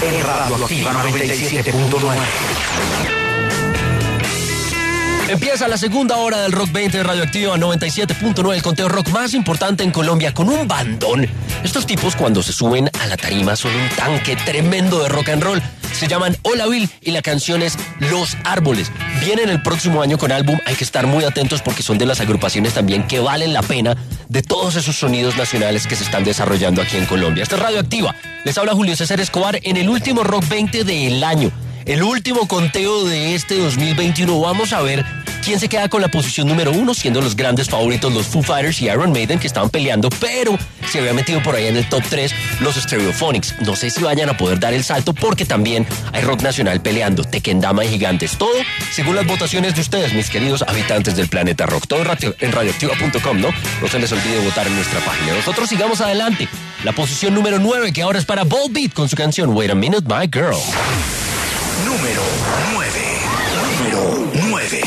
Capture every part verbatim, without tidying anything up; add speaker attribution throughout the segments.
Speaker 1: en Radioactiva noventa y siete punto nueve.
Speaker 2: Empieza la segunda hora del Rock veinte de Radioactiva noventa y siete punto nueve, el conteo rock más importante en Colombia, con un bandón. Estos tipos, cuando se suben a la tarima, son un tanque tremendo de rock and roll. Se llaman Hola Bill y la canción es Los Árboles. Vienen el próximo año con álbum, hay que estar muy atentos porque son de las agrupaciones también que valen la pena de todos esos sonidos nacionales que se están desarrollando aquí en Colombia. Esta es Radioactiva. Les habla Julio César Escobar en el último Rock veinte del año. El último conteo de este dos mil veintiuno. Vamos a ver quién se queda con la posición número uno, siendo los grandes favoritos los Foo Fighters y Iron Maiden, que estaban peleando, pero se había metido por ahí en el top tres los Stereophonics. No sé si vayan a poder dar el salto porque también hay rock nacional peleando, Tequendama y Gigantes. Todo según las votaciones de ustedes, mis queridos habitantes del planeta rock. Todo en radioactiva punto com, ¿no? No se les olvide votar en nuestra página. Nosotros sigamos adelante. La posición número nueve, que ahora es para Volbeat con su canción Wait a Minute, My Girl.
Speaker 1: Número nueve. Número nueve.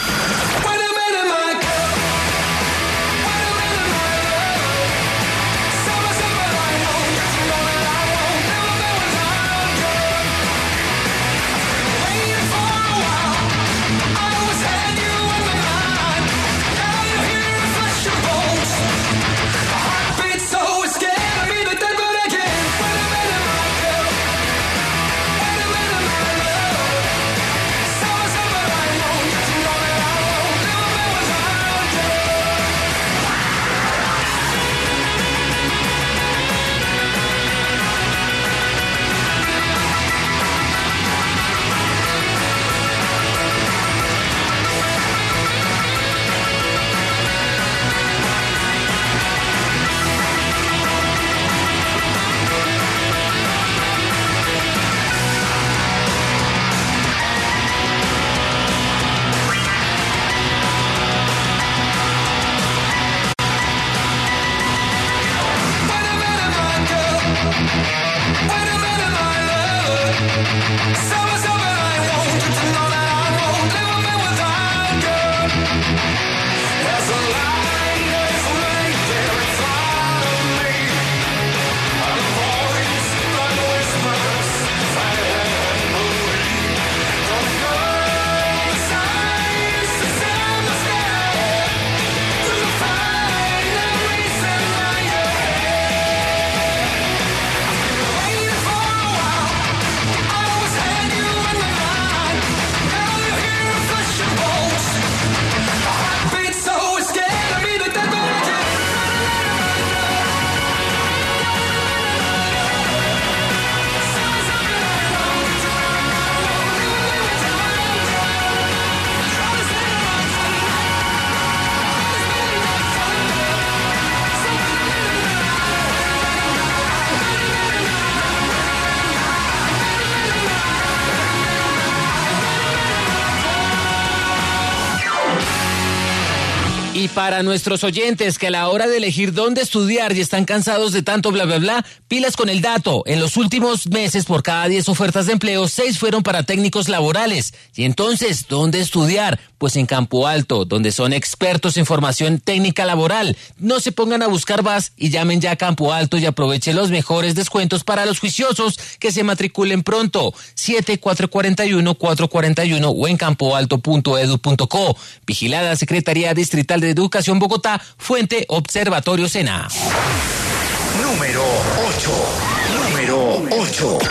Speaker 3: Y para nuestros oyentes que a la hora de elegir dónde estudiar y están cansados de tanto bla bla bla, pilas con el dato. En los últimos meses, por cada diez ofertas de empleo, seis fueron para técnicos laborales. Y entonces, ¿dónde estudiar? Pues en Campo Alto, donde son expertos en formación técnica laboral. No se pongan a buscar más y llamen ya a Campo Alto y aprovechen los mejores descuentos para los juiciosos que se matriculen pronto. siete cuatro cuatro uno, cuatro cuatro uno o en campo alto punto edu punto co. Vigilada Secretaría Distrital de Educación Bogotá, Fuente Observatorio Sena.
Speaker 1: Número ocho. Número ocho.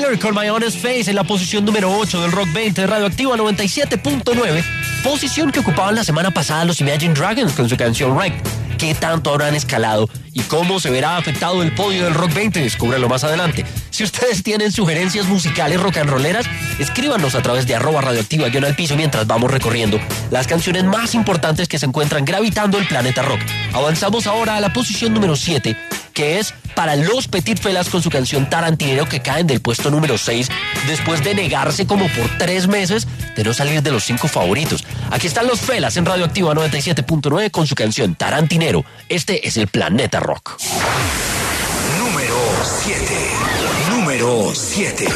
Speaker 2: Fear con My Honest Face en la posición número ocho del Rock veinte de Radioactiva noventa y siete punto nueve, posición que ocupaban la semana pasada los Imagine Dragons con su canción Wrecked. ¿Qué tanto habrán escalado y cómo se verá afectado el podio del Rock veinte? Descúbrelo más adelante. Si ustedes tienen sugerencias musicales rock and rolleras, escríbanos a través de arroba radioactiva guión al piso mientras vamos recorriendo las canciones más importantes que se encuentran gravitando el planeta rock. Avanzamos ahora a la posición número siete, que es para los Petit Felas con su canción Tarantinero, que caen del puesto número seis después de negarse como por tres meses de no salir de los cinco favoritos. Aquí están los Felas en Radioactiva noventa y siete punto nueve con su canción Tarantinero. Este es el Planeta Rock.
Speaker 1: Número siete. Número siete.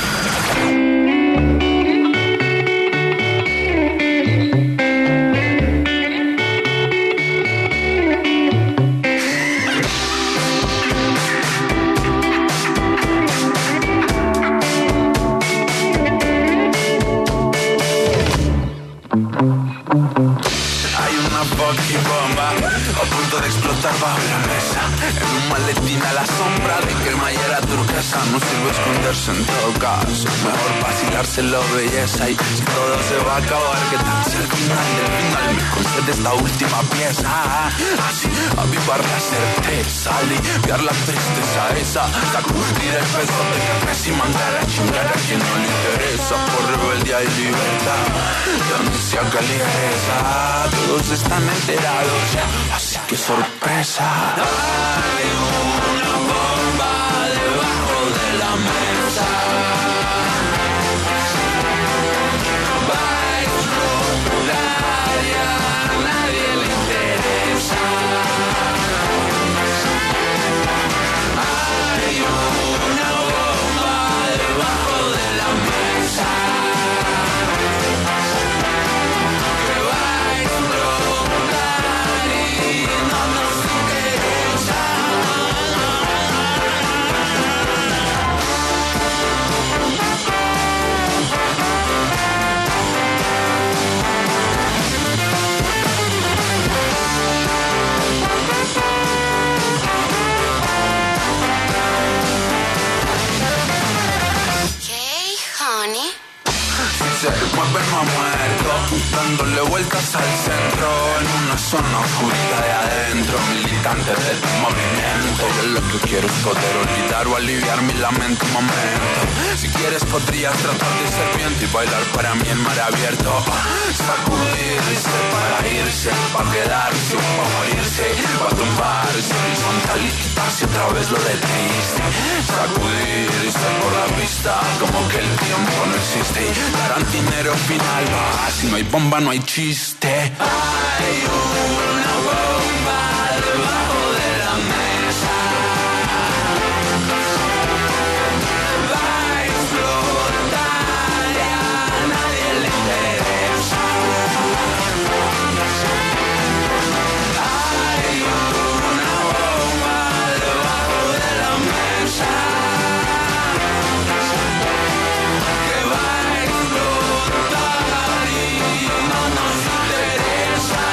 Speaker 4: Bomba a punto de explotar bajo la mesa, en un maletín a la sombra de cremallera turquesa. No sirve esconderse en todo caso, mejor vacilárselo belleza. Y si todo se va a acabar, ¿qué tal si al final del final me concede esta última pieza? Así avivar la certeza, aliviar la tristeza esa, sacudir el peso de que crecí y mandar a chingar a quien no le interesa. Por rebeldía y libertad, donde se haga ligereza, todos están enterados ya, así que sorpresa. Hay una bomba debajo de la mesa, va a explotar y a nadie le interesa. Hay una bomba debajo de la mesa que va a explotar y no nos interesa.
Speaker 5: Hey, honey.
Speaker 4: Se mueve más muerto, dándole vueltas al centro, en una zona oscura de adentro, militante del movimiento. Yo lo que quiero es poder olvidar o aliviar mi lamento un momento. Si quieres podrías tratar de serpiente y bailar para mí en mar abierto. Sacudirse para irse, para quedarse, para morirse, para tumbarse horizontal y quitarse otra vez lo del triste. Sacudirse por la pista como que el tiempo no existe. Tarantinero final va, si no hay bomba no hay chiste. Hay una bomba debajo de la mesa, va a explotar y a nadie le interesa. Hay una bomba debajo de la mesa que va a explotar y no nos interesa.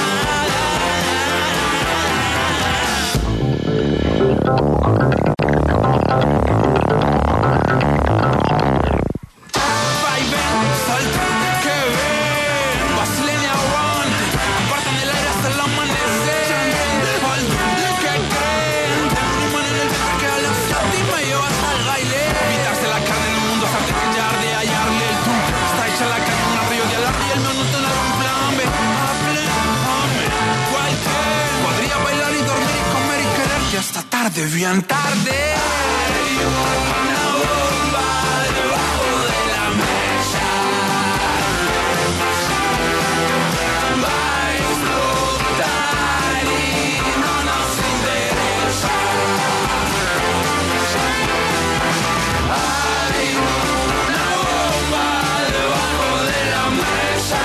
Speaker 4: Vaivén, salta, que ven, vacilen y aguante, apartan el aire hasta el amanecer. Alto, que creen, tengo un imán en el vientre que al instante y me llevas al baile. Evitarse la carne en un mundo salte que ya arde, hallarle el tú. Está hecha la calle, un río de alarde y el mío no tiene un plan B. Háblame, cualquier podría bailar y dormir y comer y querer que hasta tarde, bien tarde. Hay una bomba debajo de la mesa, va a explotar y no nos interesa. Hay una bomba debajo de la mesa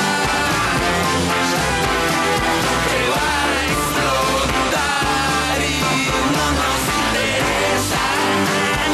Speaker 4: que va a explotar y no nos interesa.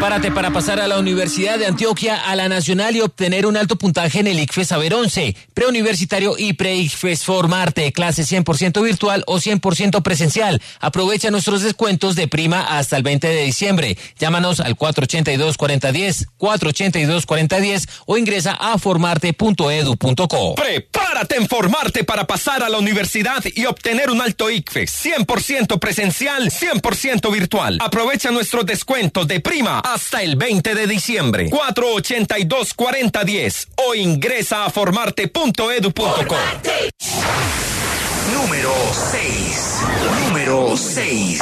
Speaker 3: Prepárate para pasar a la Universidad de Antioquia, a la Nacional y obtener un alto puntaje en el ICFES Saber once, preuniversitario y pre-ICFES Formarte, clase cien por ciento virtual o cien por ciento presencial. Aprovecha nuestros descuentos de prima hasta el veinte de diciembre. Llámanos al cuatro ochenta y dos, cuarenta diez, cuatro ochenta y dos, cuarenta diez o ingresa a formarte punto edu punto co.
Speaker 5: Prepárate en Formarte para pasar a la universidad y obtener un alto ICFES, cien por ciento presencial, cien por ciento virtual. Aprovecha nuestros descuentos de prima hasta el veinte de diciembre. cuatro ochenta y dos, cuarenta diez o ingresa a formarte punto edu punto co.
Speaker 1: Número seis. Número seis.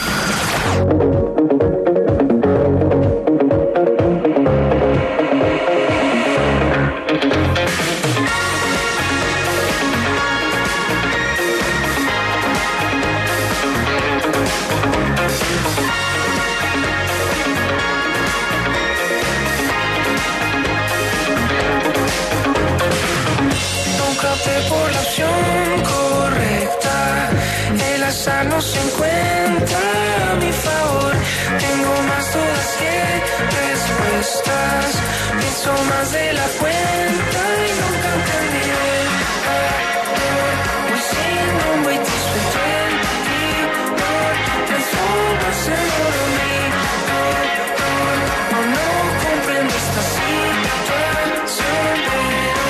Speaker 6: Por la opción correcta, el azar no se encuentra a mi favor. Tengo más dudas que respuestas, pienso más de la cuenta y nunca entendí el amor. Voy siendo un buey disuelto, transformas en oro mi dolor. No, no comprendo esta situación, pero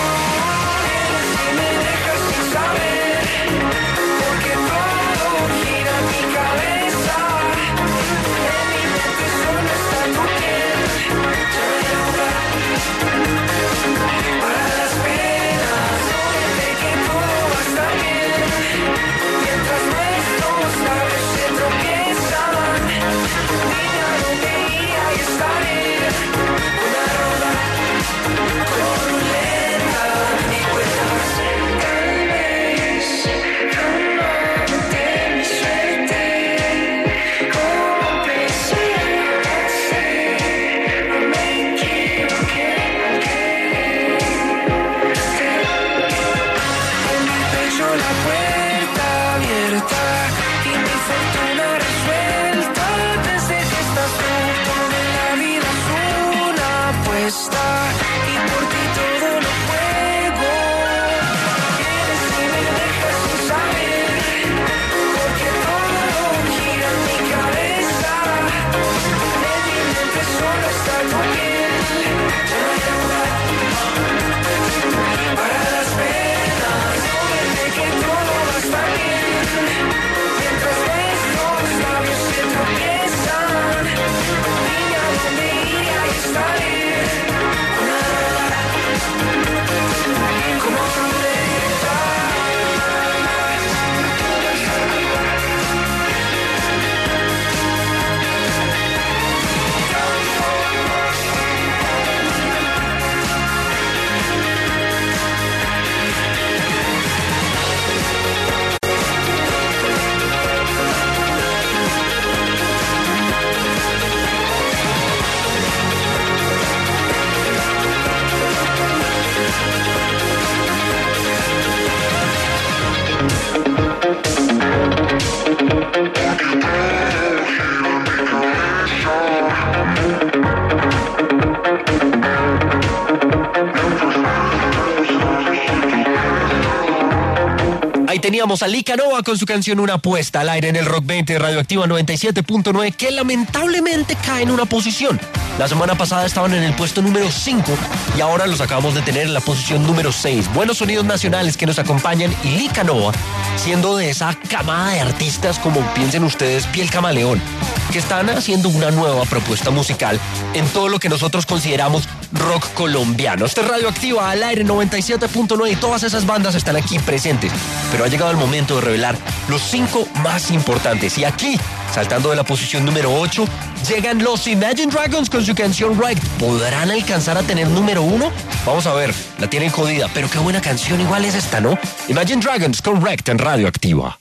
Speaker 2: Teníamos a Lika Nova con su canción Una apuesta al aire en el Rock veinte de Radioactiva noventa y siete punto nueve, que lamentablemente cae en una posición. La semana pasada estaban en el puesto número cinco y ahora los acabamos de tener en la posición número seis. Buenos sonidos nacionales que nos acompañan y Lika Nova, siendo de esa camada de artistas como piensen ustedes Piel Camaleón, que están haciendo una nueva propuesta musical en todo lo que nosotros consideramos rock colombiano. Este es Radioactiva al aire noventa y siete punto nueve y todas esas bandas están aquí presentes. Pero ha llegado el momento de revelar los cinco más importantes. Y aquí, saltando de la posición número ocho, llegan los Imagine Dragons con su canción Right. ¿Podrán alcanzar a tener número uno? Vamos a ver, la tienen jodida, pero qué buena canción igual es esta, ¿no? Imagine Dragons con Wrecked en Radioactiva.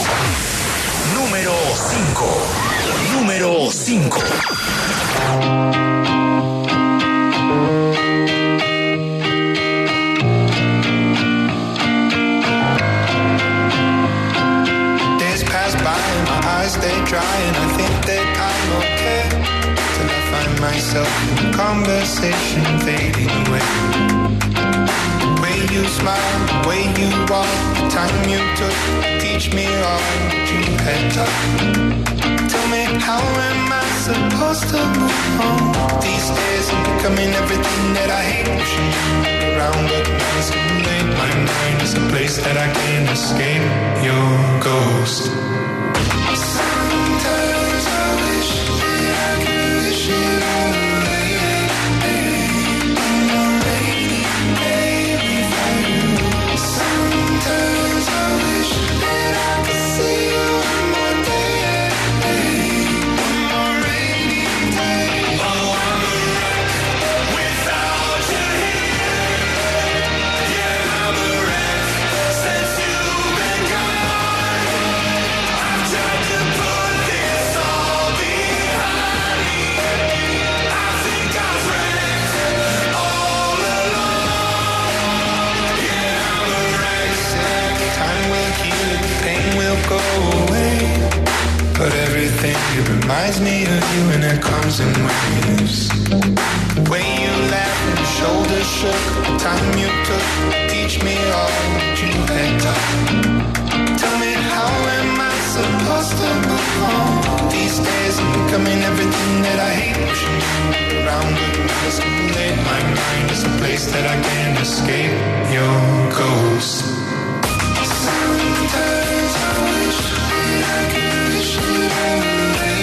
Speaker 1: Número cinco. Número cinco.
Speaker 7: Days pass by, my eyes stay dry, and I think that I'm okay till I find myself in conversation fading away. The way you smile, the way you walk, the time you took to teach me all that you had taught. Tell me, how am I supposed to move on? These days I'm becoming everything that I hate. Pushing you around, but now it's too late. My mind is a place that I can't escape. Your ghost. Sometimes I wish that I could wish it all away. On a rainy day without you. Sometimes I wish that I could see you one more day. One more rainy day. Oh, I'm a wreck without you here. Yeah, I'm a wreck since you've been gone. I've tried to put this all behind me. I think I've wrecked all along. Yeah, I'm a wreck. Time will heal it, pain will go away. But everything, it reminds me of you, and it comes in waves. The way you laughed and your shoulders shook, the time you took to teach me all that you had taught. Tell me, how am I supposed to move on? These days I'm becoming everything that I hate. Pushing you around, but now it's too late. My mind is a place that I can't escape. Your ghost. Sometimes I wish that I could wish it all away.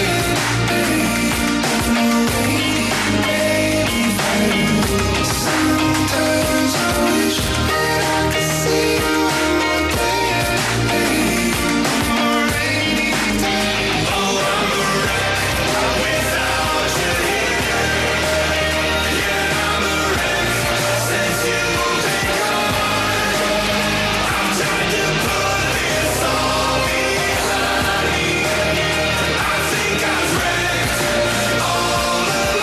Speaker 7: On a rainy day without you. Sometimes I wish that I could see you one more day. One more rainy day. Oh, I'm a wreck without you here. Yeah, I'm a wreck since you've been gone. I'm trying to put this all behind me. I think I've wrecked all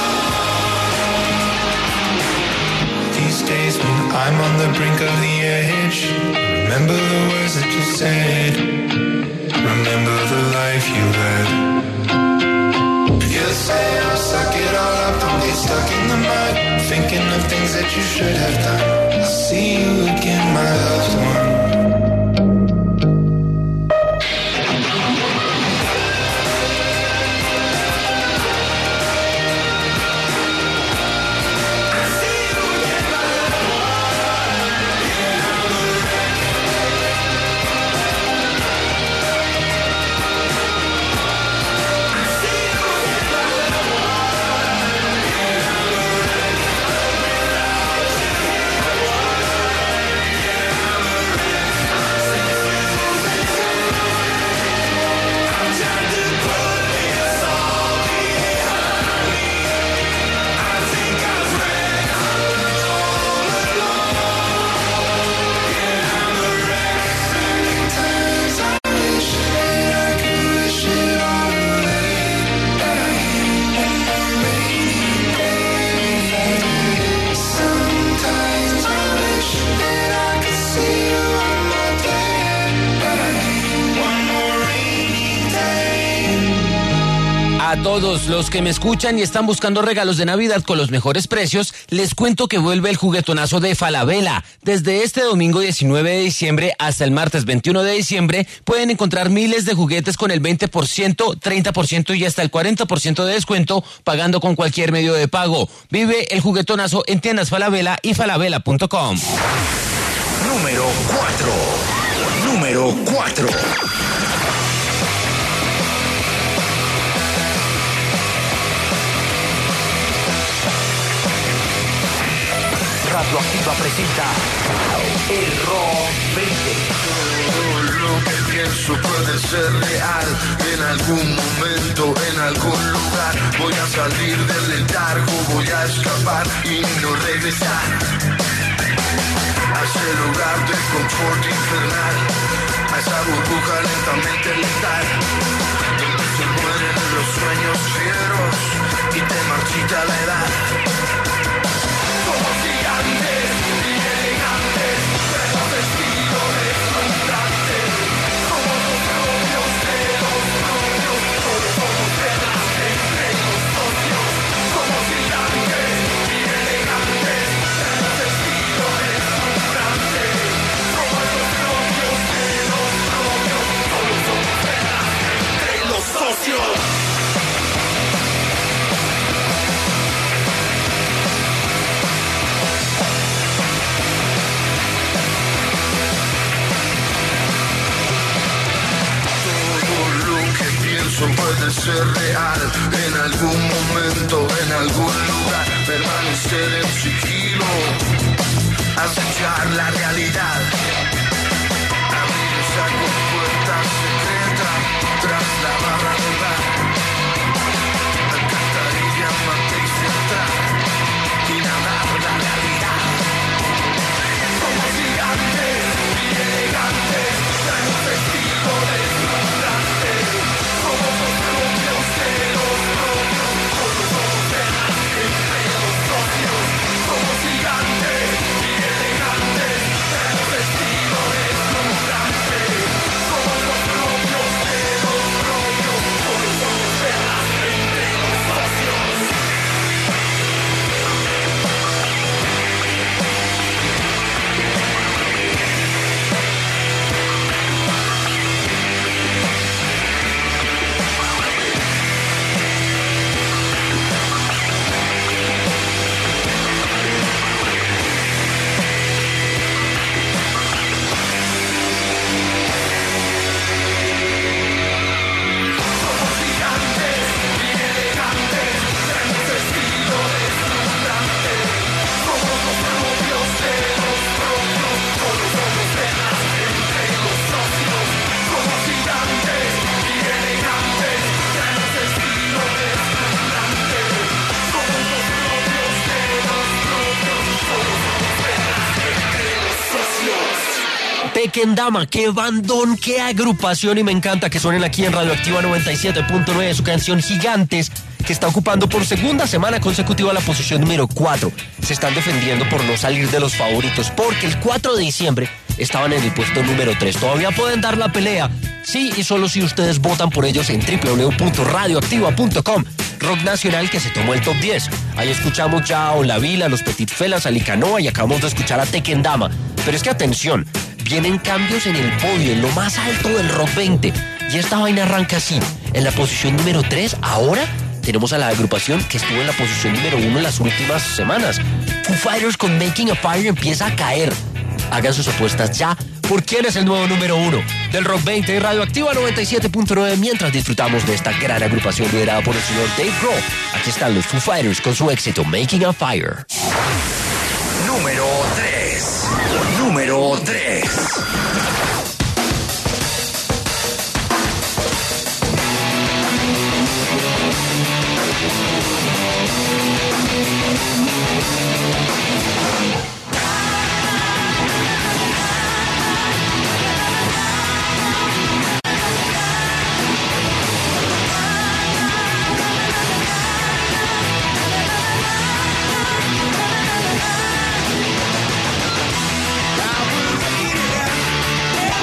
Speaker 7: along. These days when I'm on the brink of the edge, remember the words that you said. Remember the life you led. You say I'll suck it all up, don't get stuck in the mud, thinking of things that you should have done. I'll see you again, my loved one.
Speaker 3: A todos los que me escuchan y están buscando regalos de Navidad con los mejores precios, les cuento que vuelve el juguetonazo de Falabella. Desde este domingo diecinueve de diciembre hasta el martes veintiuno de diciembre pueden encontrar miles de juguetes con el veinte por ciento, treinta por ciento y hasta el cuarenta por ciento de descuento pagando con cualquier medio de pago. Vive el juguetonazo en tiendas Falabella y falabella punto com.
Speaker 1: Número cuatro. Número cuatro. Radioactiva presenta el Rock veinte.
Speaker 8: Todo lo que pienso puede ser real. En algún momento, en algún lugar, voy a salir del letargo, voy a escapar y no regresar a ese lugar de confort infernal, a esa burbuja lentamente letal, donde se mueren los sueños fieros y te marchita la edad. Somos gigantes y elegantes, pero vestidos deslumbrantes. Somos los propios de los propios, todos somos velas entre los socios. Somos eso puede ser real. En algún momento, en algún lugar, permanecer en sigilo, acechar la realidad, abrir esa compuerta secreta tras la barra del bar, alcantarilla, matriz central y nadar la realidad. Como gigantes y elegantes, traemos vestido deslumbrante, como los propios de los propios, con los ojos de las entre los socios. Como gigantes y elegantes, traemos vestido deslumbrante, como los propios de los propios, con los ojos de las entre los socios.
Speaker 2: Tequendama, qué bandón, qué agrupación, y me encanta que suenen aquí en Radioactiva noventa y siete punto nueve su canción Gigantes, que está ocupando por segunda semana consecutiva la posición número cuatro. Se están defendiendo por no salir de los favoritos, porque el cuatro de diciembre estaban en el puesto número tres. Todavía pueden dar la pelea, sí, y solo si ustedes votan por ellos en doble u doble u doble u punto radioactiva punto com. Rock nacional que se tomó el top diez. Ahí escuchamos ya a Olavila, los Petit Felas, a Licanoa, y acabamos de escuchar a Tequendama. Pero es que atención, vienen cambios en el podio, en lo más alto del Rock veinte. Y esta vaina arranca así. En la posición número tres, ahora tenemos a la agrupación que estuvo en la posición número uno en las últimas semanas. Foo Fighters con Making a Fire empieza a caer. Hagan sus apuestas ya por quién es el nuevo número uno del Rock veinte de Radioactiva noventa y siete punto nueve, mientras disfrutamos de esta gran agrupación liderada por el señor Dave Grohl. Aquí están los Foo Fighters con su éxito Making a Fire.
Speaker 1: Número tres. Número tres.
Speaker 7: I was eating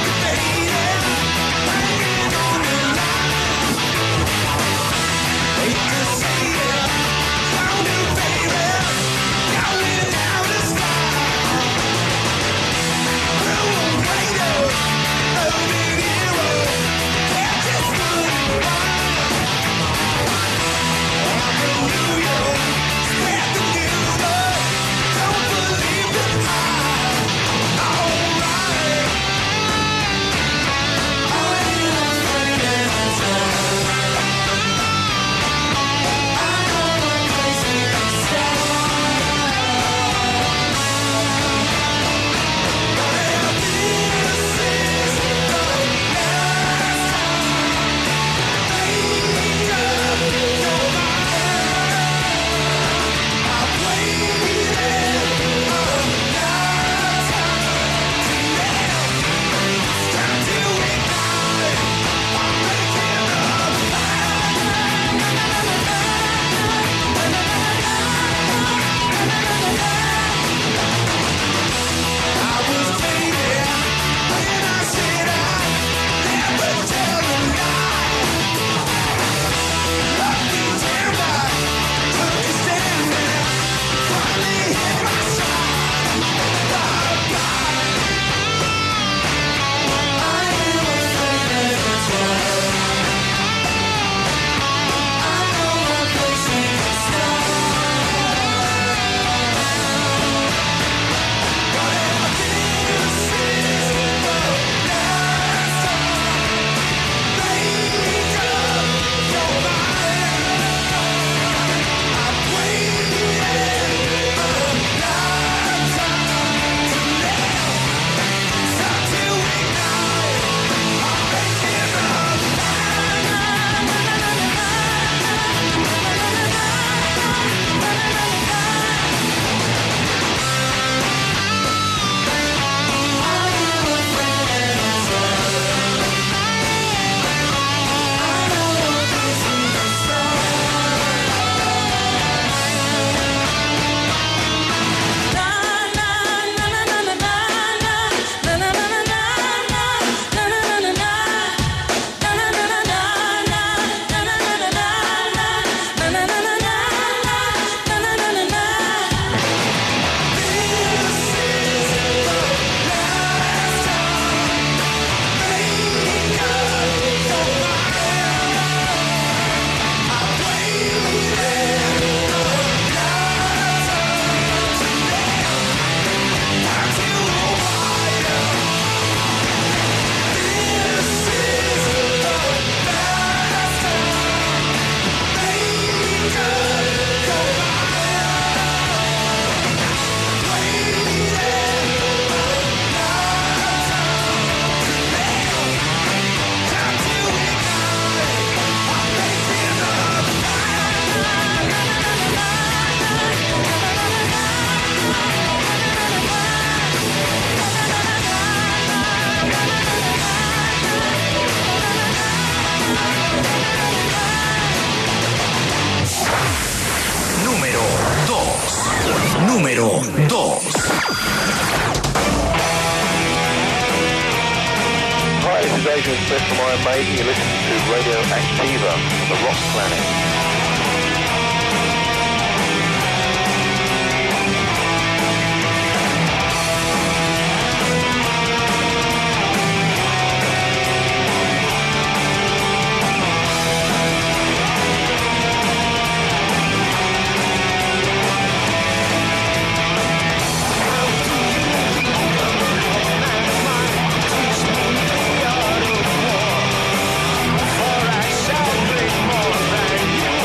Speaker 9: Fraser and Smith from Iron Maiden. You listen to Radio Activa on the Rock Planet.
Speaker 10: For I shall be more than you.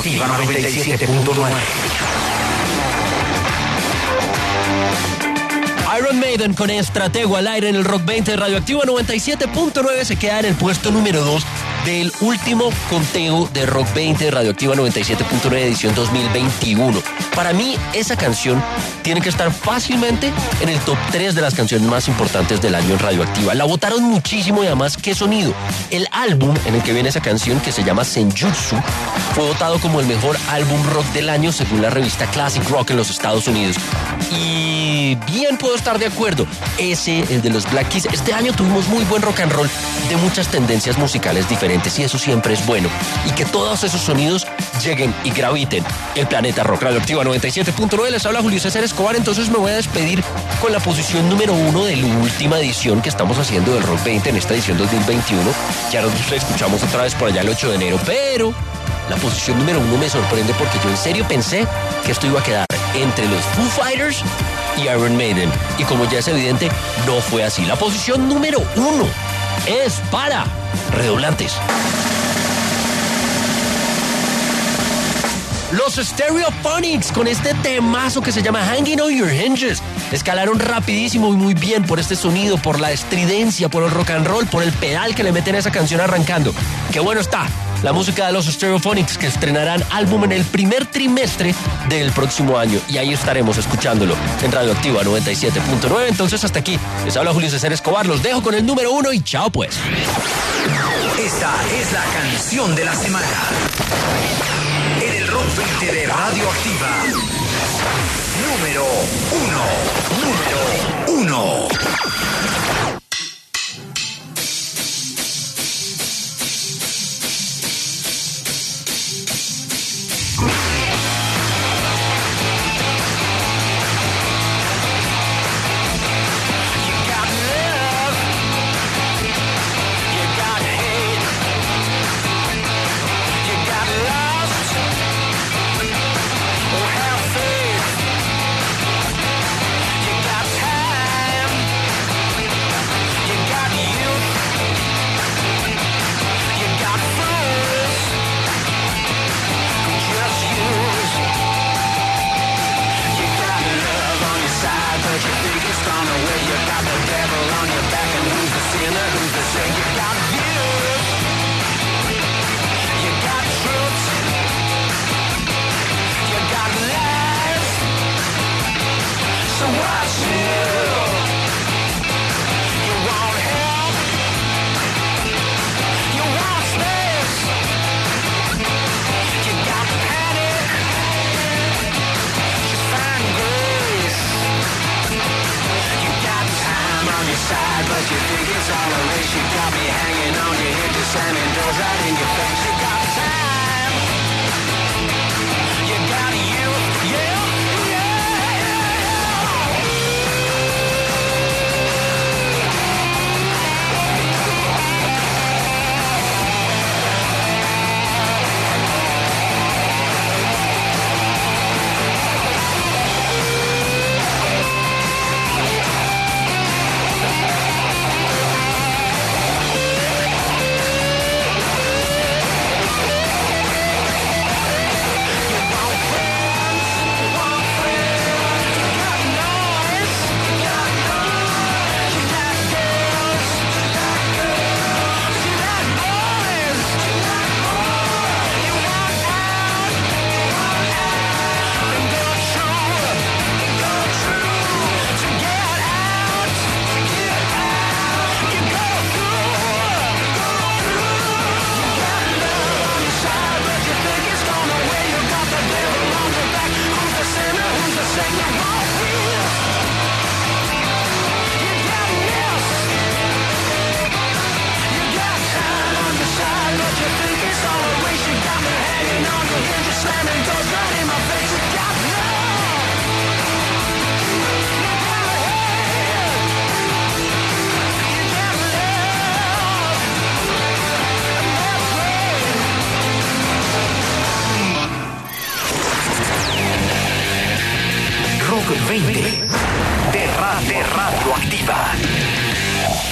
Speaker 1: Radioactiva noventa y siete punto nueve.
Speaker 2: Iron Maiden con Estratego al aire en el Rock veinte de Radioactiva noventa y siete punto nueve se queda en el puesto número dos del último conteo de Rock veinte de Radioactiva noventa y siete punto nueve edición dos mil veintiuno. Para mí, esa canción tiene que estar fácilmente en el top tres de las canciones más importantes del año en Radioactiva. La votaron muchísimo y además, ¿qué sonido? El álbum en el que viene esa canción, que se llama Senjutsu, fue votado como el mejor álbum rock del año según la revista Classic Rock en los Estados Unidos. Y bien puedo estar de acuerdo. Ese, el de los Black Keys. Este año tuvimos muy buen rock and roll de muchas tendencias musicales diferentes y eso siempre es bueno. Y que todos esos sonidos lleguen y graviten el planeta rock. Radioactiva noventa y siete punto nueve, les habla Julio César Escobar. Entonces me voy a despedir con la posición número uno de la última edición que estamos haciendo del Rock veinte en esta edición dos mil veintiuno. Ya nos escuchamos otra vez por allá el ocho de enero, pero la posición número uno me sorprende porque yo en serio pensé que esto iba a quedar entre los Foo Fighters y Iron Maiden. Y como ya es evidente, no fue así. La posición número uno es para redoblantes. Los Stereophonics con este temazo que se llama Hanging on Your Hinges. Escalaron rapidísimo y muy bien por este sonido, por la estridencia, por el rock and roll, por el pedal que le meten a esa canción arrancando. ¡Qué bueno está! La música de los Stereophonics, que estrenarán álbum en el primer trimestre del próximo año. Y ahí estaremos escuchándolo en Radioactiva noventa y siete punto nueve. Entonces hasta aquí les habla Julio César Escobar. Los dejo con el número uno y chao pues.
Speaker 1: Esta es la canción de la semana en el Rock veinte de Radioactiva. Número uno. Número uno. veinte de, ra de Radioactiva.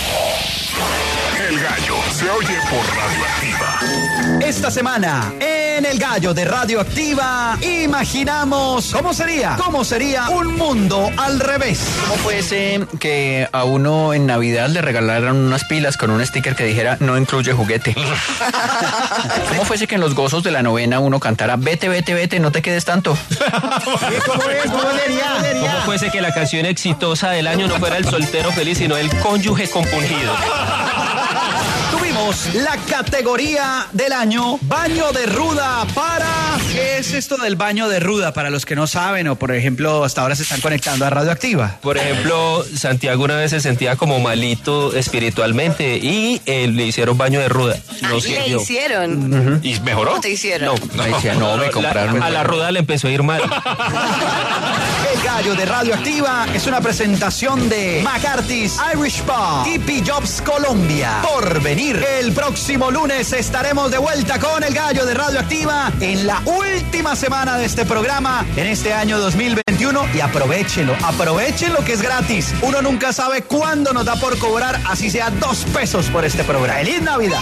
Speaker 10: El gallo se oye por Radioactiva.
Speaker 1: Esta semana en
Speaker 10: En el Gallo de Radioactiva, imaginamos cómo sería, cómo sería un mundo al revés.
Speaker 11: ¿Cómo fuese que a uno en Navidad le regalaran unas pilas con un sticker que dijera no incluye juguete? ¿Cómo fuese que en los gozos de la novena uno cantara vete, vete, vete, no te quedes tanto?
Speaker 10: ¿Cómo es? ¿Cómo sería?
Speaker 2: ¿Cómo fuese que la canción exitosa del año no fuera el soltero feliz, sino el cónyuge compungido?
Speaker 10: Tuvimos la categoría del año, baño de ruda para... ¿Qué es esto del baño de ruda? Para los que no saben o, por ejemplo, hasta ahora se están conectando a Radioactiva.
Speaker 2: Por ejemplo, Santiago una vez se sentía como malito espiritualmente y eh, le hicieron baño de ruda. No
Speaker 12: ¿Le
Speaker 2: sirvió.
Speaker 12: hicieron?
Speaker 2: Uh-huh. ¿Y mejoró?
Speaker 12: ¿Cómo te hicieron?
Speaker 2: No,
Speaker 11: Me decía, no, me compraron.
Speaker 2: La, a la ruda le empezó a ir mal.
Speaker 10: El Gallo de Radioactiva es una presentación de McCarthy's Irish Pub, Hippie Jobs Colombia. Por venir, el próximo lunes estaremos de vuelta con el Gallo de Radioactiva en la última semana de este programa en este año dos mil veintiuno y aprovechenlo, aprovechenlo que es gratis. Uno nunca sabe cuándo nos da por cobrar, así sea dos pesos por este programa. ¡Feliz Navidad!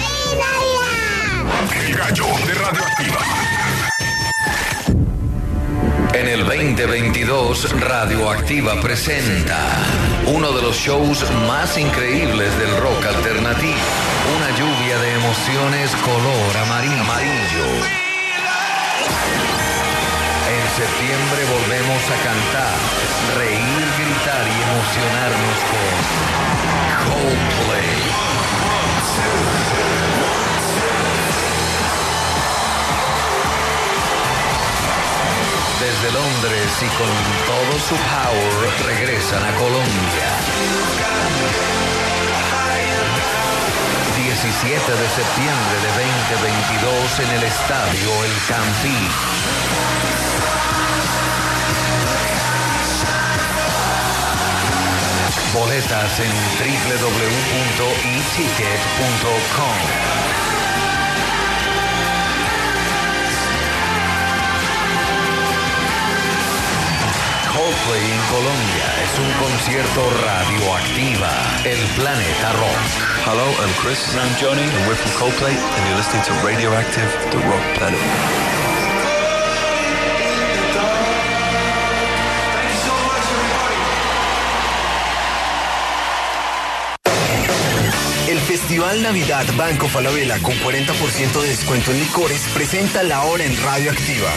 Speaker 8: El Gallo de Radioactiva.
Speaker 1: En el veinte veintidós, Radioactiva presenta uno de los shows más increíbles del rock alternativo. Una lluvia de emociones color amarillo. amarillo. En septiembre volvemos a cantar, reír, gritar y emocionarnos con Coldplay. Desde Londres y con todo su power regresan a Colombia. diecisiete de septiembre de veinte veintidós en el estadio El Campín. Boletas en doble u doble u doble u punto e ticket punto com. Coldplay en Colombia es un concierto Radioactiva, el planeta rock.
Speaker 13: Hello, I'm Chris. I'm Johnny, and we're from Coldplay, and you're listening to Radioactive, the rock planet.
Speaker 14: El Festival Navidad Banco Falabella con cuarenta por ciento de descuento en licores presenta La Hora en Radioactiva.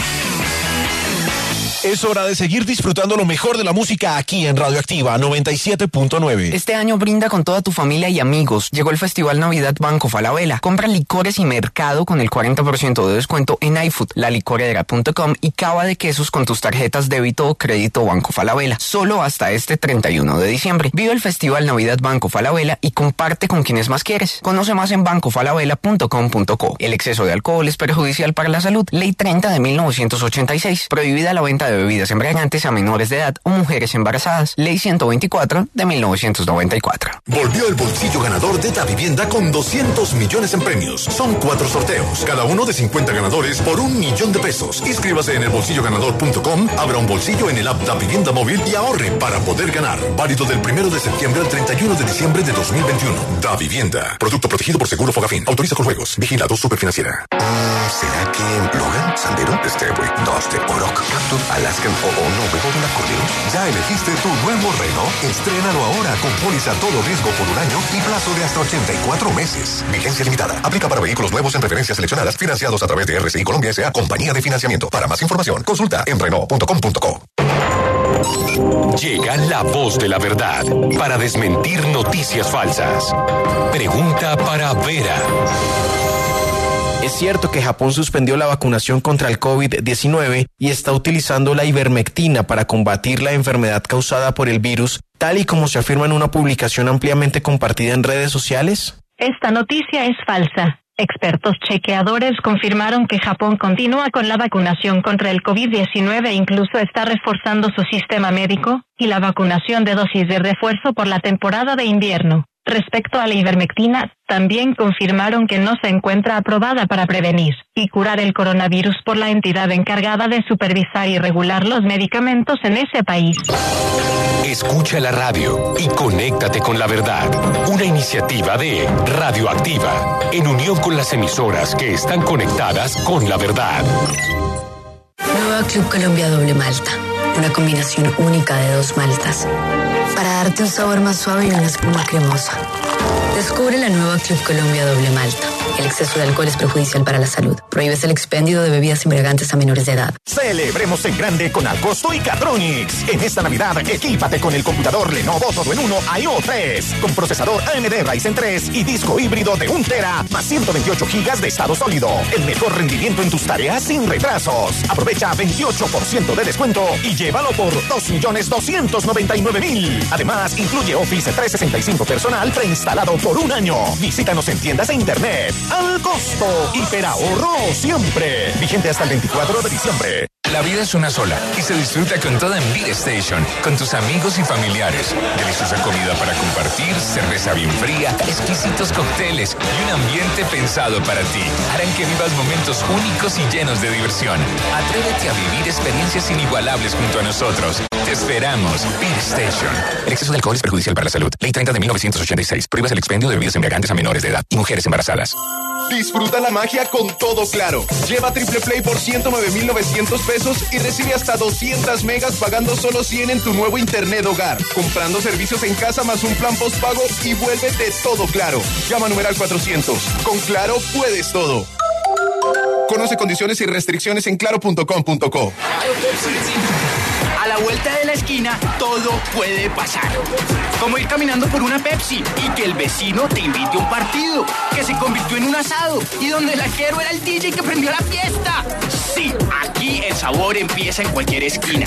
Speaker 15: Es hora de seguir disfrutando lo mejor de la música aquí en Radioactiva noventa y siete punto nueve.
Speaker 11: Este año brinda con toda tu familia y amigos. Llegó el Festival Navidad Banco Falabella. Compra licores y mercado con el cuarenta por ciento de descuento en iFood, la licorera punto com y cava de quesos con tus tarjetas débito o crédito Banco Falabella. Solo hasta este treinta y uno de diciembre. Vive el Festival Navidad Banco Falabella y comparte con quienes más quieres. Conoce más en banco falabella punto com punto co. El exceso de alcohol es perjudicial para la salud. Ley treinta de mil novecientos ochenta y seis. Prohibida la venta de bebidas embriagantes a menores de edad o mujeres embarazadas. Ley ciento veinticuatro de mil novecientos noventa y cuatro.
Speaker 16: Volvió el bolsillo ganador de Davivienda con doscientos millones en premios. Son cuatro sorteos, cada uno de cincuenta ganadores por un millón de pesos. Inscríbase en el bolsillo ganador punto com, abra un bolsillo en el app Davivienda móvil y ahorre para poder ganar. Válido del primero de septiembre al treinta y uno de diciembre de dos mil veintiuno. Davivienda. Producto protegido por Seguro Fogafín. Autoriza con juegos. Vigilado Superfinanciera.
Speaker 8: ¿Será que Logan, Sandero, Stairway, Dodge, Oroc, Captur, Alaskan o, o no, mejor un acordeón? ¿Ya elegiste tu nuevo Renault? Estrénalo ahora con póliza todo riesgo por un año y plazo de hasta ochenta y cuatro meses. Vigencia limitada. Aplica para vehículos nuevos en preferencias seleccionadas financiados a través de R C I Colombia S A, compañía de financiamiento. Para más información, consulta en renault punto com punto co.
Speaker 17: Llega la voz de la verdad para desmentir noticias falsas. Pregunta para Vera.
Speaker 15: Es cierto que Japón suspendió la vacunación contra el COVID diecinueve y está utilizando la ivermectina para combatir la enfermedad causada por el virus, tal y como se afirma en una publicación ampliamente compartida en redes sociales.
Speaker 18: Esta noticia es falsa. Expertos chequeadores confirmaron que Japón continúa con la vacunación contra el COVID diecinueve e incluso está reforzando su sistema médico y la vacunación de dosis de refuerzo por la temporada de invierno. Respecto a la ivermectina, también confirmaron que no se encuentra aprobada para prevenir y curar el coronavirus por la entidad encargada de supervisar y regular los medicamentos en ese país.
Speaker 17: Escucha la radio y conéctate con la verdad. Una iniciativa de Radioactiva, en unión con las emisoras que están conectadas con la verdad.
Speaker 12: Nueva Club Colombia Doble Malta. Una combinación única de dos maltas. Para darte un sabor más suave y una espuma cremosa. Descubre la nueva Club Colombia Doble Malta. El exceso de alcohol es perjudicial para la salud. Prohíbes el expendio de bebidas embriagantes a menores de edad.
Speaker 19: Celebremos en grande con Alcosto y Catronics. En esta Navidad, equípate con el computador Lenovo Todo en uno I O tres, con procesador A M D Ryzen tres y disco híbrido de un tera, más ciento veintiocho gigas de estado sólido. El mejor rendimiento en tus tareas sin retrasos. Aprovecha veintiocho por ciento de descuento y llévalo por dos millones doscientos noventa y nueve mil. Además, incluye Office trescientos sesenta y cinco personal preinstalado por un año. Visítanos en tiendas e internet. Al costo, hiperahorro siempre. Vigente hasta el veinticuatro de diciembre.
Speaker 20: La vida es una sola y se disfruta con toda en Beer Station, con tus amigos y familiares. Deliciosa comida para compartir, cerveza bien fría, exquisitos cócteles y un ambiente pensado para ti. Harán que vivas momentos únicos y llenos de diversión. Atrévete a vivir experiencias inigualables junto a nosotros. Te esperamos. Beer Station. El exceso de alcohol es perjudicial para la salud. Ley treinta de mil novecientos ochenta y seis. Prohíbas el expendio de bebidas embriagantes a menores de edad y mujeres embarazadas.
Speaker 21: Disfruta la magia con todo Claro. Lleva Triple Play por ciento nueve mil novecientos pesos y recibe hasta doscientas megas pagando solo cien en tu nuevo internet hogar. Comprando servicios en casa más un plan postpago y vuélvete todo Claro. Llama a numeral cuatrocientos. Con Claro puedes todo. Conoce condiciones y restricciones en claro punto com punto co.
Speaker 22: A la vuelta de la esquina, todo puede pasar. Como ir caminando por una Pepsi y que el vecino te invite a un partido, que se convirtió en un asado y donde el arquero era el D J que prendió la fiesta. Sí, aquí el sabor empieza en cualquier esquina.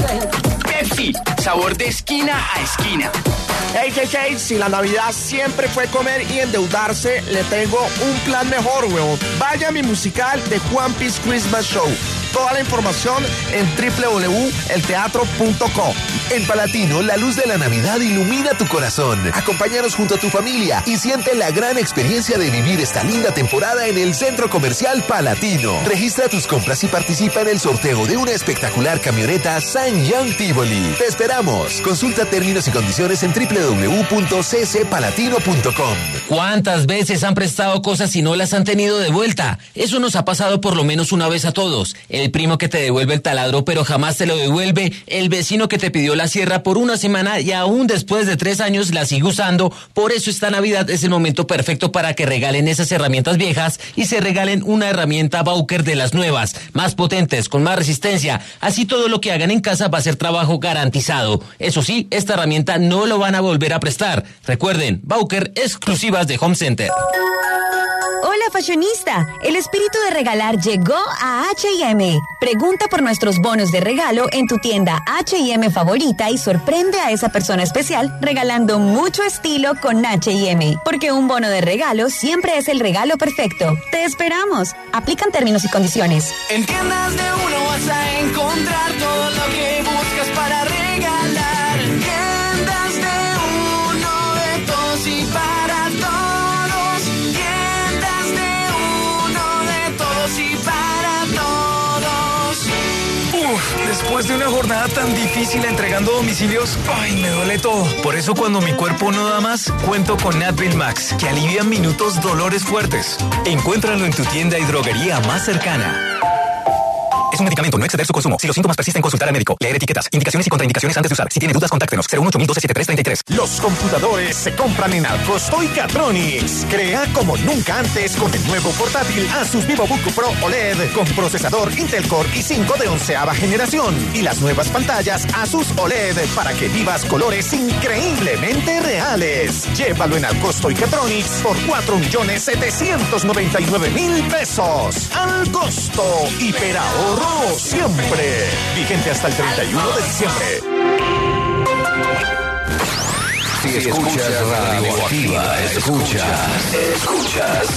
Speaker 22: Pepsi, sabor de esquina a esquina.
Speaker 23: Hey, hey, hey, si la Navidad siempre fue comer y endeudarse, le tengo un plan mejor, weón. Vaya a mi musical de One Piece Christmas Show. Toda la información en doble u doble u doble u punto el teatro punto co.
Speaker 24: En Palatino, la luz de la Navidad ilumina tu corazón. Acompáñanos junto a tu familia y siente la gran experiencia de vivir esta linda temporada en el Centro Comercial Palatino. Registra tus compras y participa en el sorteo de una espectacular camioneta San Young Tivoli. Te esperamos. Consulta términos y condiciones en doble u doble u doble u punto c c palatino punto com.
Speaker 3: ¿Cuántas veces han prestado cosas y no las han tenido de vuelta? Eso nos ha pasado por lo menos una vez a todos. El primo que te devuelve el taladro pero jamás te lo devuelve, el vecino que te pidió la sierra por una semana y aún después de tres años la sigue usando. Por eso esta Navidad es el momento perfecto para que regalen esas herramientas viejas y se regalen una herramienta Bowker de las nuevas, más potentes, con más resistencia. Así todo lo que hagan en casa va a ser trabajo garantizado. Eso sí, esta herramienta no lo van a volver a prestar. Recuerden, Bowker exclusivas de Home Center.
Speaker 25: Hola fashionista, el espíritu de regalar llegó a H y M. Pregunta por nuestros bonos de regalo en tu tienda H y M favorita y sorprende a esa persona especial regalando mucho estilo con H y M. Porque un bono de regalo siempre es el regalo perfecto. Te esperamos. Aplican términos y condiciones.
Speaker 22: En tiendas de uno vas a encontrar todo lo que buscas para regalar. Tiendas de uno, de todos y para todos. Tiendas de uno, de todos y para todos.
Speaker 26: Uf, después de una jornada tan difícil entregando domicilios, ay, me duele todo. Por eso cuando mi cuerpo no da más, cuento con Advil Max, que alivia en minutos dolores fuertes.
Speaker 27: Encuéntralo en tu tienda y droguería más cercana.
Speaker 26: Es un medicamento, no exceder su consumo. Si los síntomas persisten, consultar al médico. Leer etiquetas, indicaciones y contraindicaciones antes de usar. Si tiene dudas, contáctenos. cero uno ocho mil doce setenta y tres treinta y tres.
Speaker 19: Los computadores se compran en Alcosto y Catronics. Crea como nunca antes con el nuevo portátil Asus VivoBook Pro O L E D con procesador Intel Core i cinco de onceava generación y las nuevas pantallas Asus O L E D para que vivas colores increíblemente reales. Llévalo en Alcosto y Catronics por cuatro millones setecientos noventa y nueve mil pesos. Al costo, hiperahorro siempre. Vigente hasta el treinta y uno de diciembre.
Speaker 1: Si escuchas Radioactiva, escuchas, escuchas.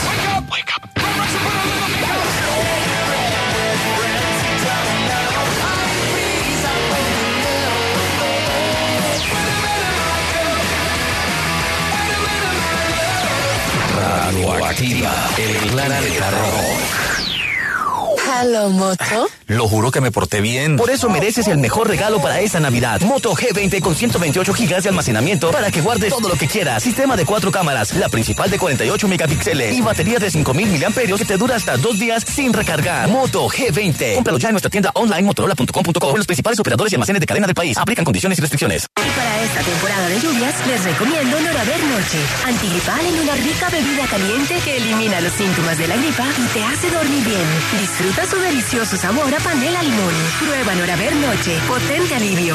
Speaker 1: Radioactiva, el planeta rock.
Speaker 2: ¿A lo moto?
Speaker 27: Lo juro que me porté bien.
Speaker 4: Por eso mereces el mejor regalo para esta Navidad. Moto G veinte con ciento veintiocho gigas de almacenamiento para que guardes todo lo que quieras. Sistema de cuatro cámaras, la principal de cuarenta y ocho megapíxeles y batería de cinco mil miliamperios que te dura hasta dos días sin recargar. Moto G veinte. Cómpralo ya en nuestra tienda online motorola punto com punto co con los principales operadores y almacenes de cadena del país. Aplican condiciones y restricciones.
Speaker 5: Y para esta temporada de lluvias, les recomiendo Noraver Noche. Antigripal en una rica bebida caliente que elimina los síntomas de la gripa y te hace dormir bien. Disfruta su delicioso sabor a panela limón. Prueba Noraver Noche. Potente alivio.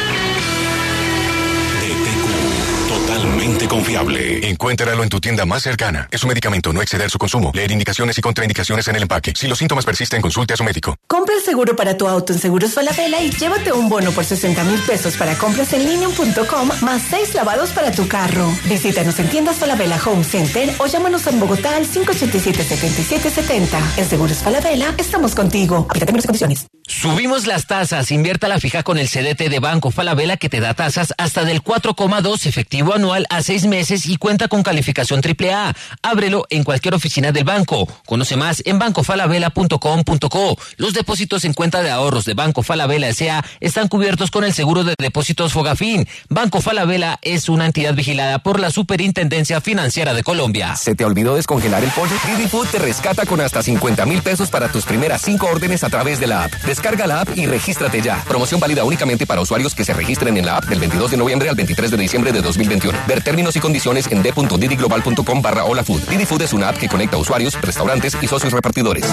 Speaker 6: Totalmente confiable. Encuéntralo en tu tienda más cercana. Es un medicamento, no exceder su consumo. Leer indicaciones y contraindicaciones en el empaque. Si los síntomas persisten, consulte a su médico.
Speaker 7: Compra el seguro para tu auto en Seguros Falabella y llévate un bono por sesenta mil pesos para compras en línea punto com más seis lavados para tu carro. Visítanos en tiendas Falabella Home Center o llámanos en Bogotá al cinco ochenta y siete, setenta y siete setenta. En Seguros Falabella estamos contigo. Aplica términos y condiciones.
Speaker 3: Subimos las tasas. Invierta la fija con el C D T de Banco Falabella que te da tasas hasta del cuatro coma dos efectivo anual a seis meses y cuenta con calificación triple A. Ábrelo en cualquier oficina del banco. Conoce más en banco falabella punto com punto co. Los depósitos en cuenta de ahorros de Banco Falabella S A están cubiertos con el seguro de depósitos Fogafín. Banco Falabella es una entidad vigilada por la Superintendencia Financiera de Colombia.
Speaker 9: ¿Se te olvidó descongelar el pollo? Didi Food te rescata con hasta cincuenta mil pesos para tus primeras cinco órdenes a través de la app. Descarga la app y regístrate ya. Promoción válida únicamente para usuarios que se registren en la app del veintidós de noviembre al veintitrés de diciembre de dos mil veintiuno. Ver términos y condiciones en d punto didi global punto com barra hola food. Didi Food es una app que conecta usuarios, restaurantes y socios repartidores.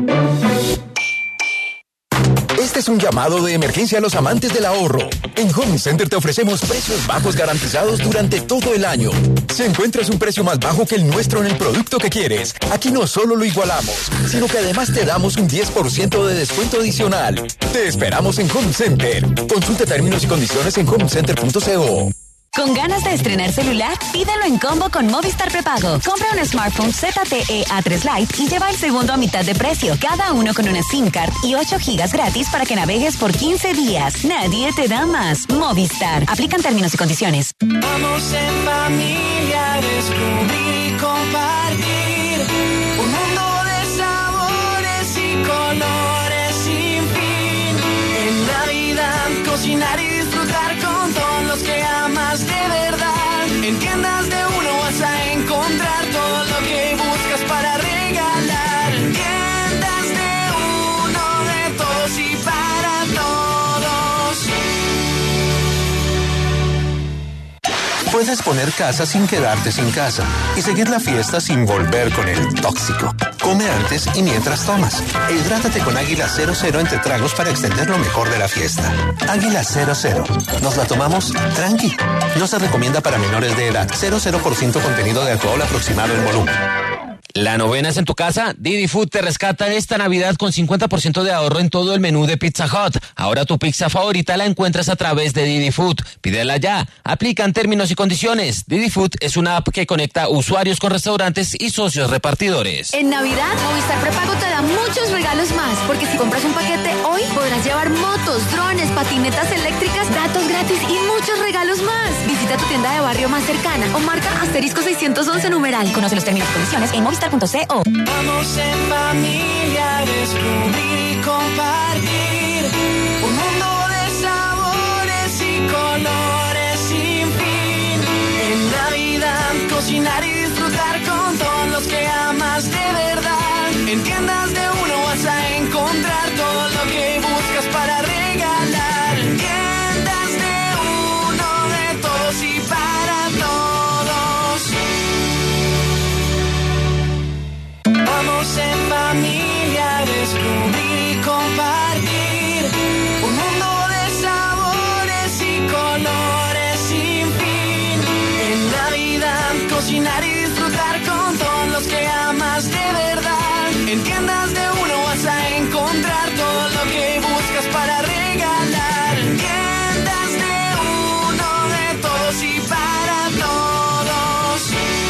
Speaker 19: Este es un llamado de emergencia a los amantes del ahorro. En Home Center te ofrecemos precios bajos garantizados durante todo el año. Si encuentras un precio más bajo que el nuestro en el producto que quieres, aquí no solo lo igualamos, sino que además te damos un diez por ciento de descuento adicional. Te esperamos en Home Center. Consulta términos y condiciones en home center punto co.
Speaker 25: ¿Con ganas de estrenar celular? Pídelo en combo con Movistar Prepago. Compra un smartphone Z T E A tres Lite y lleva el segundo a mitad de precio. Cada uno con una SIM card y ocho gigas gratis para que navegues por quince días. Nadie te da más. Movistar. Aplican términos y condiciones.
Speaker 10: Vamos en familia a descubrir y compartir un mundo de sabores y colores sin fin. En Navidad, cocinar y disfrutar con todos los que amas de verdad. En tiendas de uno vas a encontrar todo lo que buscas para regalar. Tiendas de uno, de todos y para todos.
Speaker 28: Puedes poner casa sin quedarte sin casa y seguir la fiesta sin volver con el tóxico. Come antes y mientras tomas. E hidrátate con Águila cero cero entre tragos para extender lo mejor de la fiesta. Águila cero cero. Nos la tomamos tranqui. No se recomienda para menores de edad. cero coma cero por ciento contenido de alcohol aproximado en volumen.
Speaker 3: La novena es en tu casa. Didi Food te rescata esta Navidad con cincuenta por ciento de ahorro en todo el menú de Pizza Hut. Ahora tu pizza favorita la encuentras a través de Didi Food. Pídela ya. Aplican términos y condiciones. Didi Food es una app que conecta usuarios con restaurantes y socios repartidores.
Speaker 25: En Navidad, Movistar Prepago te da muchos regalos más, porque si compras un paquete hoy, podrás llevar motos, drones, patinetas eléctricas, datos gratis y muchos regalos más. Visita tu tienda de barrio más cercana o marca asterisco seiscientos once numeral. Conoce los términos y condiciones en movistar punto co.
Speaker 10: Vamos en familia a descubrir y compartir un mundo de sabores y colores sin fin. En Navidad, cocinar y disfrutar con todos los que amas de verdad. En tiendas de uno vas a encontrar todo lo que buscas para regalar. Tiendas de uno, de todos y para todos. Vamos en familia a descubrir y compartir un mundo de sabores y colores sin fin. En Navidad, cocinar y disfrutar con todos los que amas de verdad. En tiendas de uno vas a encontrar todo lo que buscas para regalar. Tiendas de uno, de todos y para todos.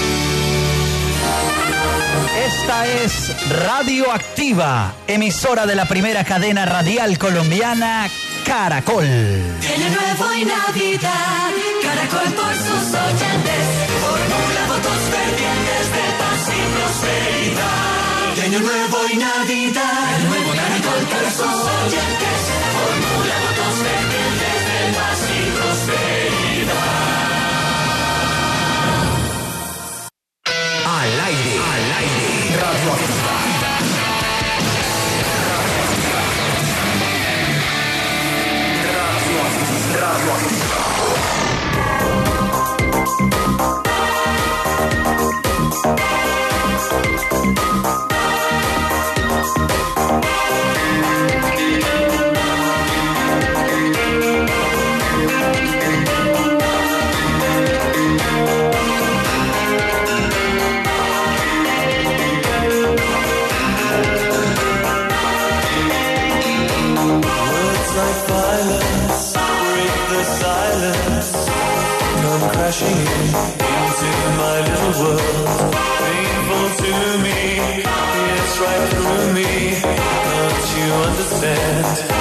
Speaker 29: Esta es Radioactiva, emisora de la primera cadena radial colombiana, Caracol.
Speaker 10: Tiene nuevo y Navidad, Caracol por sus oyentes, formula votos fervientes de paz y prosperidad. de Año Nuevo y Navidad. El nuevo Navidad para sus oyentes. Formula votos verdes de paz y prosperidad.
Speaker 2: Al aire, al aire. Radio Activa. Radio Activa. Radio Activa.
Speaker 10: Crashing in into my little world, painful to me, it's right through me, don't you understand?